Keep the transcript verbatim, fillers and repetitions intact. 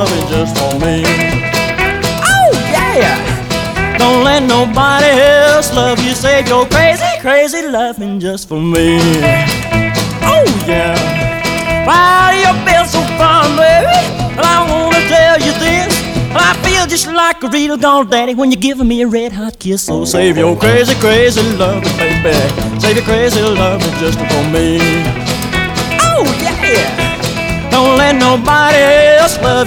loving just for me. Oh yeah! Don't let nobody else love you. Save your crazy, crazy loving just for me. Oh yeah! While you've been so fun, baby, and I wanna tell you this. I feel just like a real gone daddy when you're giving me a red hot kiss. So save your crazy, crazy loving, baby. Save your crazy loving just for me. Oh yeah! Don't let nobody else love you.